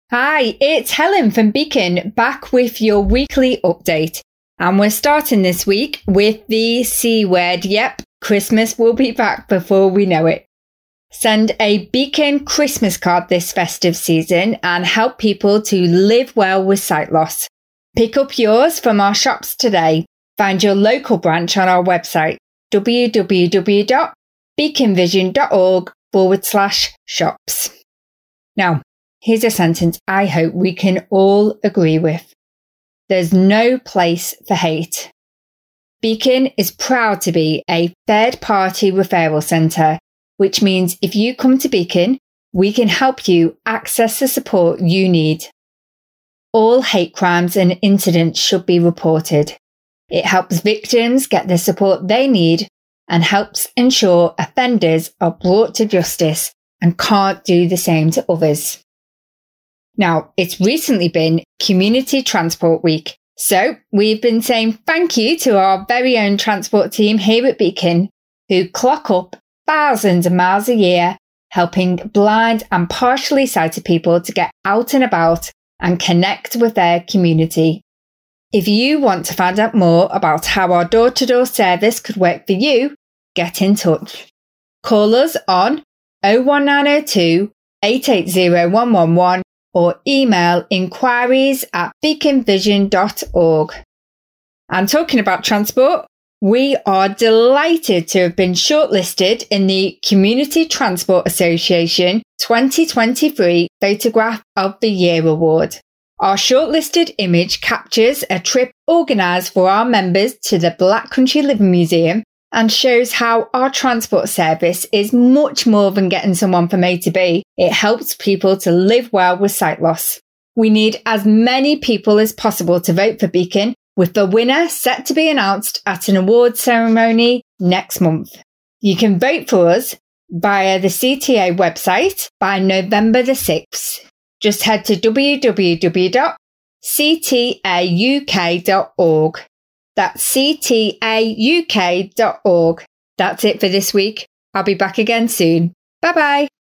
Hi, it's Helen from Beacon, back with your weekly update. And we're starting this week with the C word. Yep, Christmas will be back before we know it. Send a Beacon Christmas card this festive season and help people to live well with sight loss. Pick up yours from our shops today. Find your local branch on our website, www.beaconvision.org/shops. Now, here's a sentence I hope we can all agree with. There's no place for hate. Beacon is proud to be a third-party referral centre, which means if you come to Beacon, we can help you access the support you need. All hate crimes and incidents should be reported. It helps victims get the support they need and helps ensure offenders are brought to justice and can't do the same to others. Now, it's recently been Community Transport Week, so we've been saying thank you to our very own transport team here at Beacon, who clock up thousands of miles a year, helping blind and partially sighted people to get out and about and connect with their community. If you want to find out more about how our door-to-door service could work for you, get in touch. Call us on 01902 880 111 or email inquiries@beaconvision.org. And talking about transport, we are delighted to have been shortlisted in the Community Transport Association 2023 Photograph of the Year Award. Our shortlisted image captures a trip organised for our members to the Black Country Living Museum and shows how our transport service is much more than getting someone from A to B. It helps people to live well with sight loss. We need as many people as possible to vote for Beacon, with the winner set to be announced at an awards ceremony next month. You can vote for us via the CTA website by November the 6th. Just head to www.ctauk.org. That's ctauk.org. That's it for this week. I'll be back again soon. Bye-bye.